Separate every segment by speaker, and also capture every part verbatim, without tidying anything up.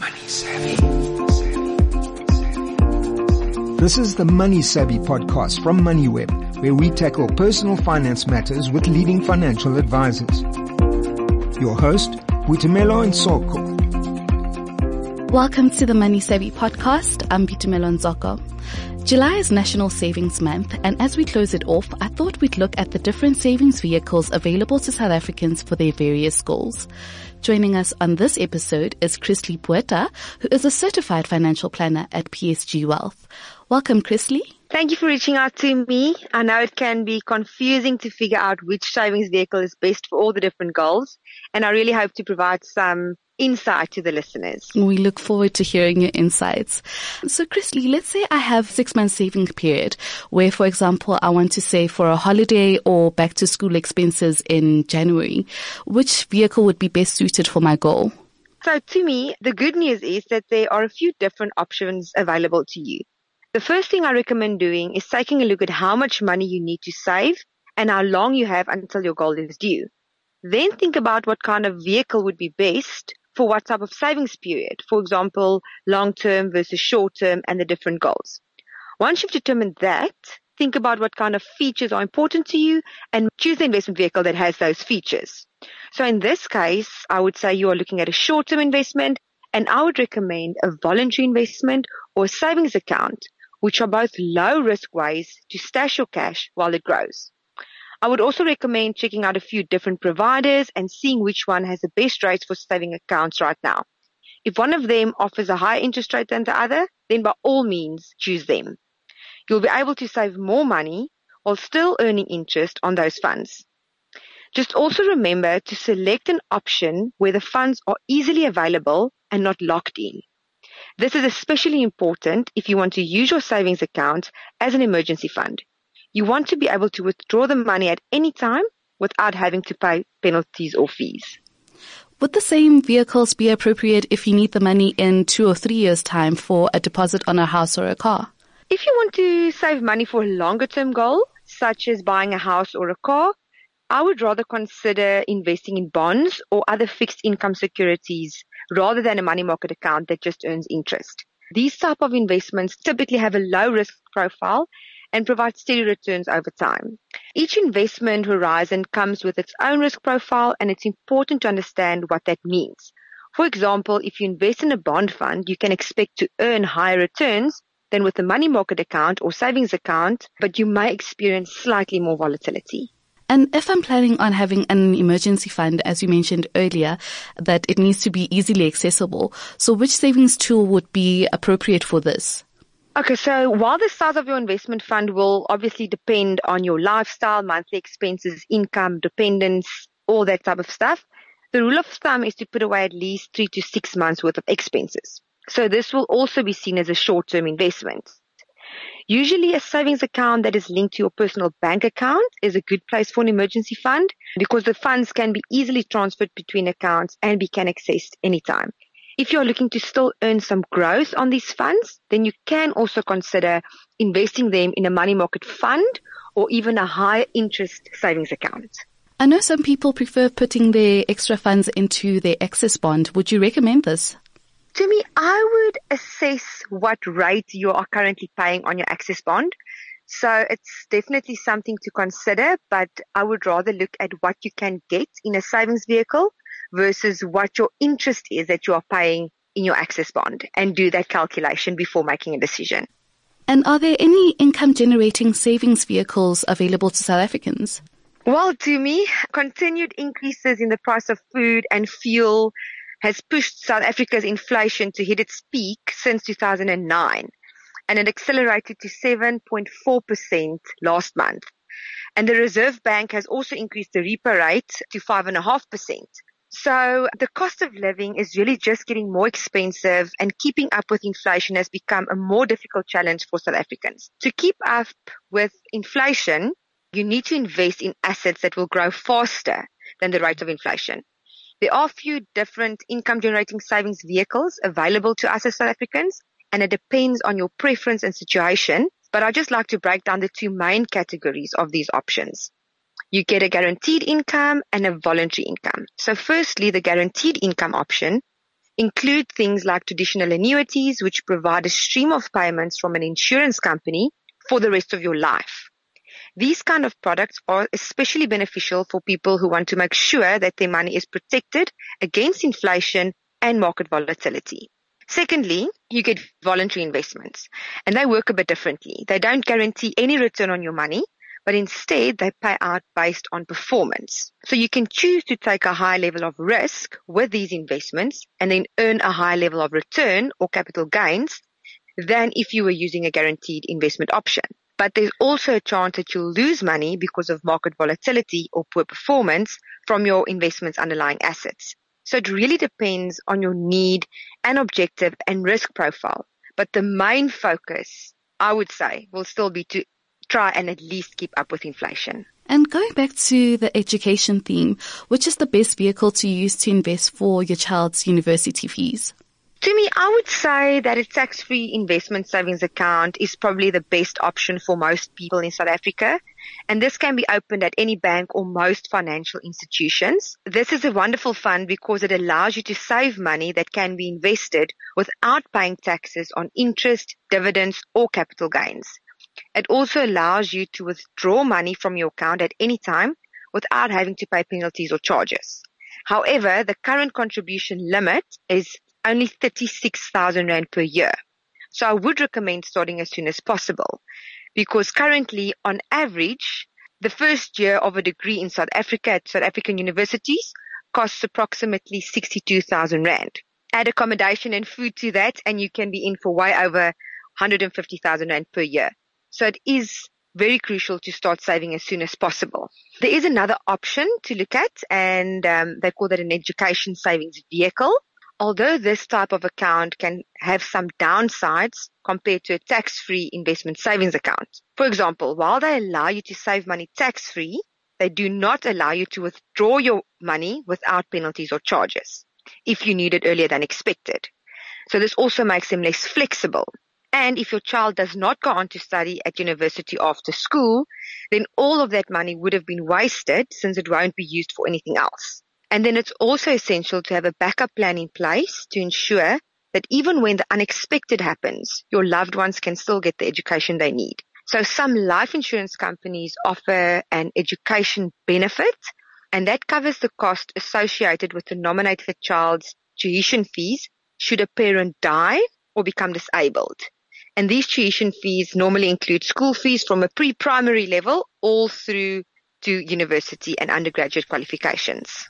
Speaker 1: Money Savvy. This is the Money Savvy podcast from MoneyWeb, where we tackle personal finance matters with leading financial advisors. Your host, Boitumelo Nzoko.
Speaker 2: Welcome to the Money Savvy podcast. I'm Boitumelo Nzoko. July is National Savings Month, and as we close it off, I thought we'd look at the different savings vehicles available to South Africans for their various goals. Joining us on this episode is Chrisley Botha, who is a certified financial planner at P S G Wealth. Welcome, Chrisley.
Speaker 3: Thank you for reaching out to me. I know it can be confusing to figure out which savings vehicle is best for all the different goals, and I really hope to provide some insight to the listeners.
Speaker 2: We look forward to hearing your insights. So, Chrisley, let's say I have six months saving period where, for example, I want to save for a holiday or back to school expenses in January. Which vehicle would be best suited for my goal?
Speaker 3: So, to me, the good news is that there are a few different options available to you. The first thing I recommend doing is taking a look at how much money you need to save and how long you have until your goal is due. Then think about what kind of vehicle would be best for what type of savings period, for example, long-term versus short-term and the different goals. Once you've determined that, think about what kind of features are important to you and choose the investment vehicle that has those features. So in this case, I would say you are looking at a short-term investment, and I would recommend a voluntary investment or a savings account, which are both low-risk ways to stash your cash while it grows. I would also recommend checking out a few different providers and seeing which one has the best rates for saving accounts right now. If one of them offers a higher interest rate than the other, then by all means, choose them. You'll be able to save more money while still earning interest on those funds. Just also remember to select an option where the funds are easily available and not locked in. This is especially important if you want to use your savings account as an emergency fund. You want to be able to withdraw the money at any time without having to pay penalties or fees.
Speaker 2: Would the same vehicles be appropriate if you need the money in two or three years' time for a deposit on a house or a car?
Speaker 3: If you want to save money for a longer-term goal, such as buying a house or a car, I would rather consider investing in bonds or other fixed income securities rather than a money market account that just earns interest. These type of investments typically have a low risk profile and provide steady returns over time. Each investment horizon comes with its own risk profile, and it's important to understand what that means. For example, if you invest in a bond fund, you can expect to earn higher returns than with a money market account or savings account, but you may experience slightly more volatility.
Speaker 2: And if I'm planning on having an emergency fund, as you mentioned earlier, that it needs to be easily accessible, so which savings tool would be appropriate for this?
Speaker 3: Okay, so while the size of your investment fund will obviously depend on your lifestyle, monthly expenses, income, dependence, all that type of stuff, the rule of thumb is to put away at least three to six months worth of expenses. So this will also be seen as a short-term investment. Usually a savings account that is linked to your personal bank account is a good place for an emergency fund because the funds can be easily transferred between accounts and be can accessed anytime. If you're looking to still earn some growth on these funds, then you can also consider investing them in a money market fund or even a higher interest savings account.
Speaker 2: I know some people prefer putting their extra funds into their Access bond. Would you recommend this?
Speaker 3: To me, I would assess what rate you are currently paying on your Access bond. So it's definitely something to consider, but I would rather look at what you can get in a savings vehicle versus what your interest is that you are paying in your Access bond, and do that calculation before making a decision.
Speaker 2: And are there any income generating savings vehicles available to South Africans?
Speaker 3: Well, to me, continued increases in the price of food and fuel has pushed South Africa's inflation to hit its peak since two thousand nine, and it accelerated to seven point four percent last month. And the Reserve Bank has also increased the repo rate to five point five percent. So the cost of living is really just getting more expensive, and keeping up with inflation has become a more difficult challenge for South Africans. To keep up with inflation, you need to invest in assets that will grow faster than the rate of inflation. There are a few different income-generating savings vehicles available to us as South Africans, and it depends on your preference and situation. But I'd just like to break down the two main categories of these options. You get a guaranteed income and a voluntary income. So firstly, the guaranteed income option include things like traditional annuities, which provide a stream of payments from an insurance company for the rest of your life. These kind of products are especially beneficial for people who want to make sure that their money is protected against inflation and market volatility. Secondly, you get voluntary investments, and they work a bit differently. They don't guarantee any return on your money, but instead they pay out based on performance. So you can choose to take a high level of risk with these investments and then earn a high level of return or capital gains than if you were using a guaranteed investment option. But there's also a chance that you'll lose money because of market volatility or poor performance from your investment's underlying assets. So it really depends on your need and objective and risk profile. But the main focus, I would say, will still be to try and at least keep up with inflation.
Speaker 2: And going back to the education theme, which is the best vehicle to use to invest for your child's university fees?
Speaker 3: To me, I would say that a tax-free investment savings account is probably the best option for most people in South Africa. And this can be opened at any bank or most financial institutions. This is a wonderful fund because it allows you to save money that can be invested without paying taxes on interest, dividends, or capital gains. It also allows you to withdraw money from your account at any time without having to pay penalties or charges. However, the current contribution limit is only thirty-six thousand rand per year. So I would recommend starting as soon as possible because currently, on average, the first year of a degree in South Africa at South African universities costs approximately sixty-two thousand rand. Add accommodation and food to that and you can be in for way over one hundred fifty thousand rand per year. So it is very crucial to start saving as soon as possible. There is another option to look at and um, they call that an education savings vehicle. Although this type of account can have some downsides compared to a tax-free investment savings account. For example, while they allow you to save money tax-free, they do not allow you to withdraw your money without penalties or charges if you need it earlier than expected. So this also makes them less flexible. And if your child does not go on to study at university after school, then all of that money would have been wasted since it won't be used for anything else. And then it's also essential to have a backup plan in place to ensure that even when the unexpected happens, your loved ones can still get the education they need. So some life insurance companies offer an education benefit, and that covers the cost associated with the nominated child's tuition fees should a parent die or become disabled. And these tuition fees normally include school fees from a pre-primary level all through to university and undergraduate qualifications.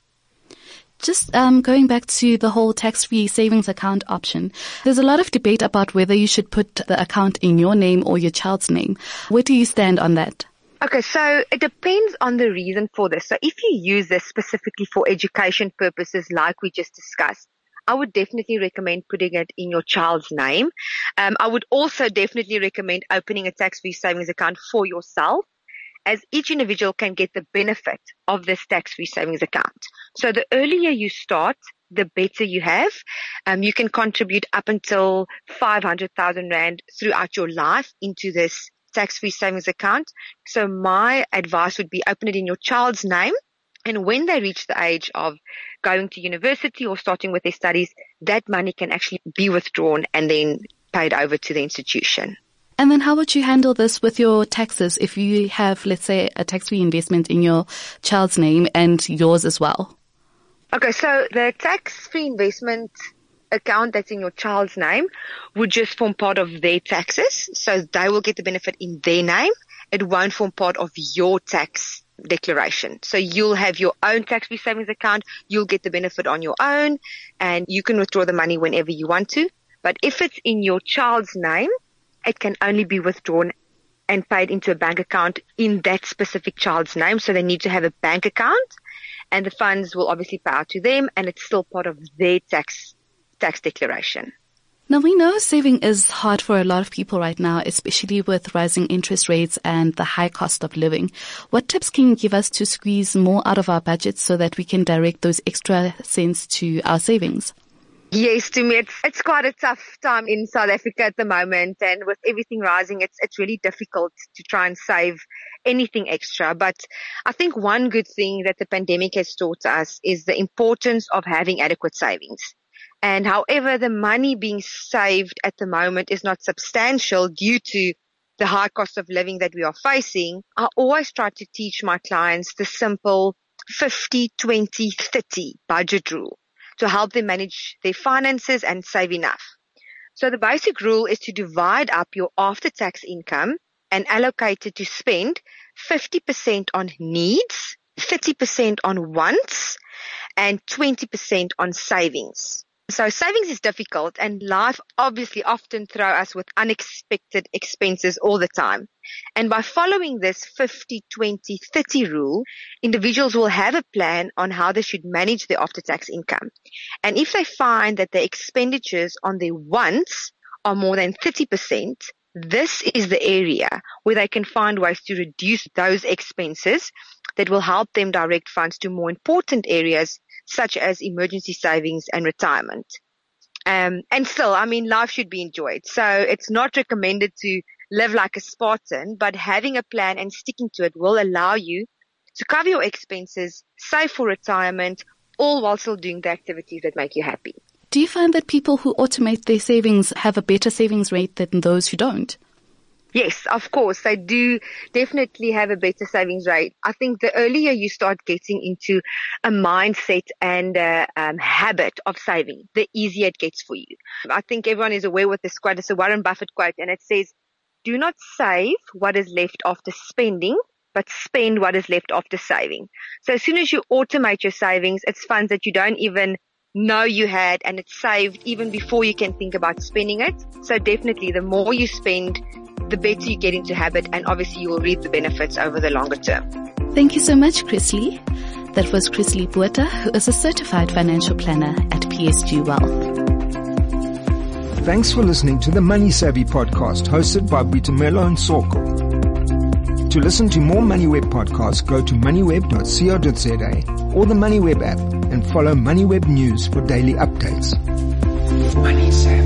Speaker 2: Just um, going back to the whole tax-free savings account option, there's a lot of debate about whether you should put the account in your name or your child's name. Where do you stand on that?
Speaker 3: Okay, so it depends on the reason for this. So if you use this specifically for education purposes like we just discussed, I would definitely recommend putting it in your child's name. Um, I would also definitely recommend opening a tax-free savings account for yourself, as each individual can get the benefit of this tax-free savings account. So the earlier you start, the better you have. Um, you can contribute up until five hundred thousand rand throughout your life into this tax-free savings account. So my advice would be open it in your child's name. And when they reach the age of going to university or starting with their studies, that money can actually be withdrawn and then paid over to the institution.
Speaker 2: And then how would you handle this with your taxes if you have, let's say, a tax-free investment in your child's name and yours as well?
Speaker 3: Okay, so the tax-free investment account that's in your child's name would just form part of their taxes. So they will get the benefit in their name. It won't form part of your tax declaration. So you'll have your own tax-free savings account. You'll get the benefit on your own and you can withdraw the money whenever you want to. But if it's in your child's name, it can only be withdrawn and paid into a bank account in that specific child's name. So they need to have a bank account and the funds will obviously pay out to them and it's still part of their tax tax declaration.
Speaker 2: Now, we know saving is hard for a lot of people right now, especially with rising interest rates and the high cost of living. What tips can you give us to squeeze more out of our budgets so that we can direct those extra cents to our savings?
Speaker 3: Yes, to me, it's, it's quite a tough time in South Africa at the moment. And with everything rising, it's, it's really difficult to try and save anything extra. But I think one good thing that the pandemic has taught us is the importance of having adequate savings. And however, the money being saved at the moment is not substantial due to the high cost of living that we are facing. I always try to teach my clients the simple fifty, twenty, thirty budget rule to help them manage their finances and save enough. So the basic rule is to divide up your after-tax income and allocate it to spend fifty percent on needs, thirty percent on wants, and twenty percent on savings. So savings is difficult, and life obviously often throw us with unexpected expenses all the time. And by following this fifty, twenty, thirty rule, individuals will have a plan on how they should manage their after-tax income. And if they find that their expenditures on their wants are more than thirty percent, this is the area where they can find ways to reduce those expenses that will help them direct funds to more important areas such as emergency savings and retirement. Um, and still, I mean, life should be enjoyed. So it's not recommended to live like a Spartan, but having a plan and sticking to it will allow you to cover your expenses, save for retirement, all while still doing the activities that make you happy.
Speaker 2: Do you find that people who automate their savings have a better savings rate than those who don't?
Speaker 3: Yes, of course. They do definitely have a better savings rate. I think the earlier you start getting into a mindset and a um, habit of saving, the easier it gets for you. I think everyone is aware with this quote. It's a Warren Buffett quote, and it says, do not save what is left after spending, but spend what is left after saving. So as soon as you automate your savings, it's funds that you don't even know you had, and it's saved even before you can think about spending it. So definitely the more you spend, the better you get into habit, and obviously you will reap the benefits over the longer term.
Speaker 2: Thank you so much, Chrisley. That was Chrisley Botha, who is a certified financial planner at P S G Wealth.
Speaker 1: Thanks for listening to the Money Savvy podcast hosted by Boitumelo and Soko. To listen to more MoneyWeb podcasts, go to moneyweb dot co dot za or the MoneyWeb app and follow MoneyWeb News for daily updates. Money Savvy.